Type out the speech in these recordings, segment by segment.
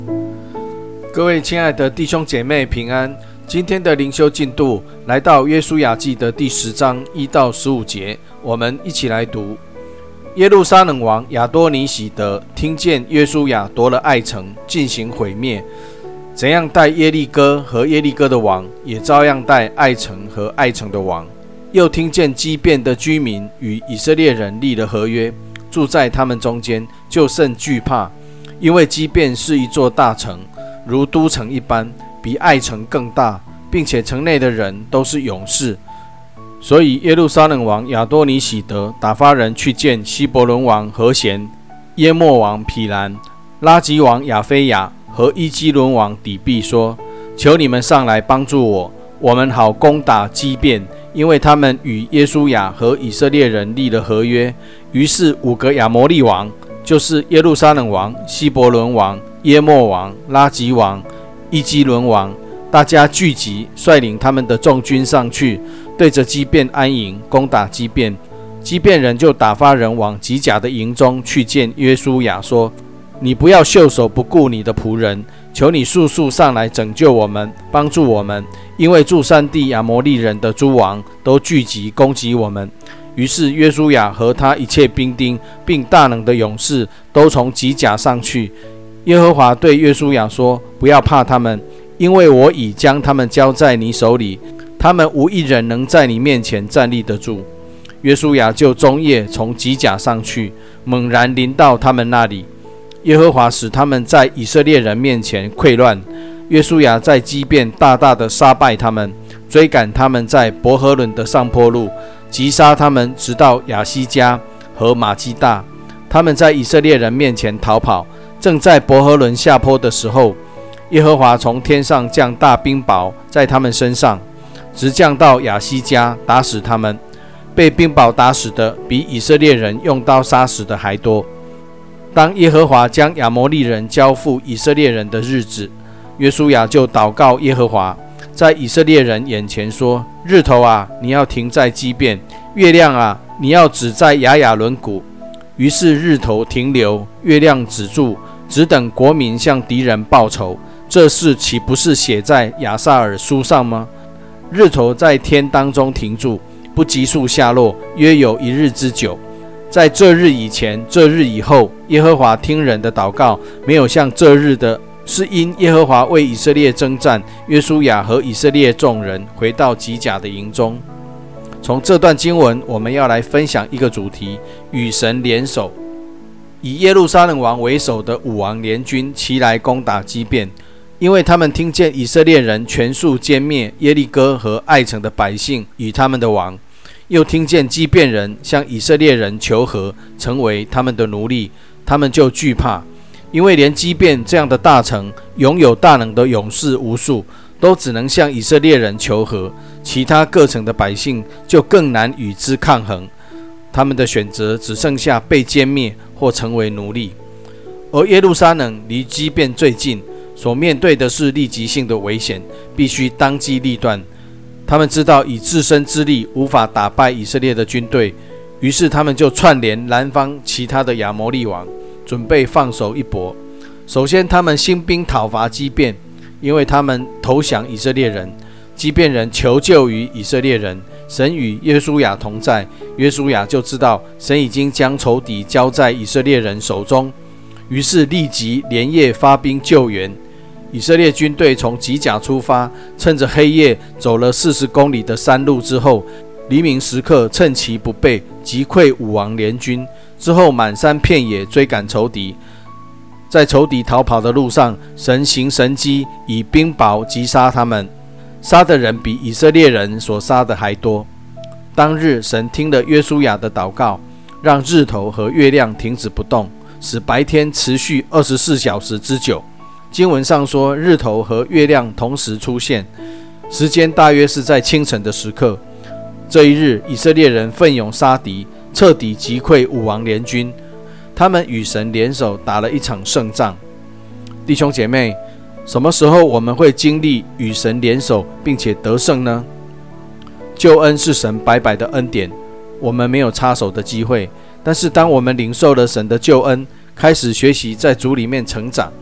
各位亲爱的弟兄姐妹平安，今天的灵修进度来到约书亚记的第10章1到15节，我们一起来读。耶路撒冷王亚多尼喜德听见约书亚夺了爱城，进行毁灭，怎样待耶利哥和耶利哥的王，也照样待爱城和爱城的王。又听见基遍的居民与以色列人立了合约，住在他们中间，就甚惧怕，因为基遍是一座大城，如都城一般，比爱城更大，并且城内的人都是勇士。所以耶路撒冷王亚多尼喜德打发人去见希伯伦王何咸、耶莫王毗兰、拉吉王亚非亚和伊基伦王底比说：求你们上来帮助我，我们好攻打基遍，因为他们与约书亚和以色列人立了合约。于是5个亚摩利王，就是耶路撒冷王、希伯伦王、耶莫王、拉吉王、伊基伦王，大家聚集，率领他们的众军上去，对着基遍安营，攻打基遍。基遍人就打发人往吉甲的营中去见约书亚，说：你不要袖手不顾你的仆人，求你速速上来拯救我们，帮助我们，因为住山地亚摩利人的诸王都聚集攻击我们。于是约书亚和他一切兵丁并大能的勇士都从吉甲上去。耶和华对约书亚说：不要怕他们，因为我已将他们交在你手里，他们无一人能在你面前站立得住。约书亚就终夜从吉甲上去，猛然临到他们那里。耶和华使他们在以色列人面前溃乱。约书亚在基遍大大的杀败他们，追赶他们在伯和伦的上坡路，击杀他们，直到亚西加和马基大。他们在以色列人面前逃跑，正在伯和伦下坡的时候，耶和华从天上降大冰雹在他们身上，直降到亚西加，打死他们。被冰雹打死的比以色列人用刀杀死的还多。当耶和华将亚摩利人交付以色列人的日子，约书亚就祷告耶和华，在以色列人眼前说：日头啊，你要停在基遍；月亮啊，你要止在亚雅伦谷。于是日头停留，月亮止住，只等国民向敌人报仇。这事岂不是写在亚萨尔书上吗？日头在天当中停住，不急速下落，约有1日之久。在这日以前，这日以后，耶和华听人的祷告，没有像这日的，是因耶和华为以色列征战。约书亚和以色列众人回到吉甲的营中。从这段经文，我们要来分享一个主题：与神联手。以耶路撒冷王为首的5王联军齐来攻打基遍，因为他们听见以色列人全数歼灭耶利哥和爱城的百姓与他们的王，又听见基遍人向以色列人求和，成为他们的奴隶，他们就惧怕，因为连基遍这样的大城，拥有大能的勇士无数，都只能向以色列人求和，其他各城的百姓就更难与之抗衡。他们的选择只剩下被歼灭或成为奴隶。而耶路撒冷离基遍最近，所面对的是立即性的危险，必须当机立断。他们知道以自身之力无法打败以色列的军队，于是他们就串联南方其他的亚摩利王，准备放手一搏。首先他们兴兵讨伐基遍，因为他们投降以色列人。基遍人求救于以色列人，神与约书亚同在，约书亚就知道神已经将仇敌交在以色列人手中，于是立即连夜发兵救援。以色列军队从吉甲出发，趁着黑夜走了40公里的山路之后，黎明时刻趁其不备，击溃5王联军，之后满山遍野追赶仇敌。在仇敌逃跑的路上，神行神迹，以冰雹击杀他们，杀的人比以色列人所杀的还多。当日神听了约书亚的祷告，让日头和月亮停止不动，使白天持续24小时之久。经文上说，日头和月亮同时出现，时间大约是在清晨的时刻。这一日，以色列人奋勇杀敌，彻底击溃5王联军。他们与神联手，打了一场胜仗。弟兄姐妹，什么时候我们会经历与神联手并且得胜呢？救恩是神白白的恩典，我们没有插手的机会。但是当我们领受了神的救恩，开始学习在主里面成长，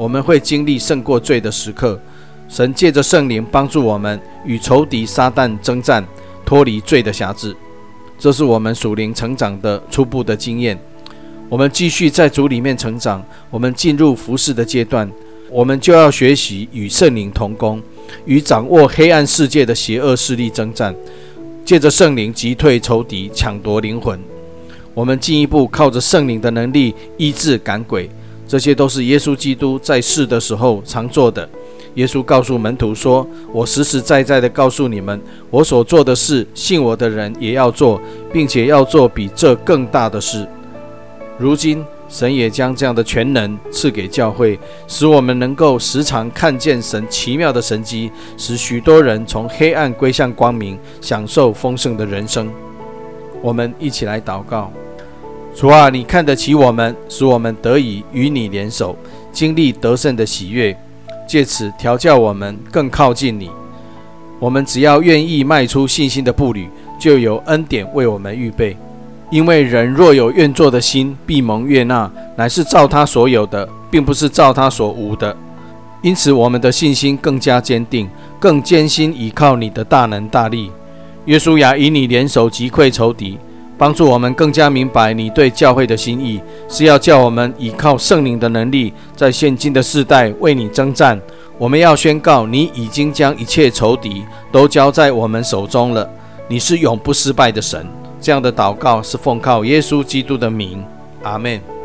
我们会经历胜过罪的时刻。神借着圣灵帮助我们与仇敌撒旦征战，脱离罪的辖制。这是我们属灵成长的初步的经验。我们继续在主里面成长，我们进入服事的阶段，我们就要学习与圣灵同工，与掌握黑暗世界的邪恶势力征战，借着圣灵击退仇敌，抢夺灵魂。我们进一步靠着圣灵的能力医治赶鬼，这些都是耶稣基督在世的时候常做的。耶稣告诉门徒说，我实实在在的告诉你们，我所做的事，信我的人也要做，并且要做比这更大的事。如今神也将这样的全能赐给教会，使我们能够时常看见神奇妙的神迹，使许多人从黑暗归向光明，享受丰盛的人生。我们一起来祷告。主啊，你看得起我们，使我们得以与你联手，经历得胜的喜悦，借此调教我们更靠近你。我们只要愿意迈出信心的步履，就有恩典为我们预备。因为人若有愿做的心，必蒙悦纳，乃是照他所有的，并不是照他所无的。因此我们的信心更加坚定，更坚心倚靠你的大能大力。约书亚以你联手击溃仇敌，帮助我们更加明白你对教会的心意，是要叫我们倚靠圣灵的能力，在现今的世代为你征战。我们要宣告，你已经将一切仇敌都交在我们手中了，你是永不失败的神。这样的祷告是奉靠耶稣基督的名，阿们。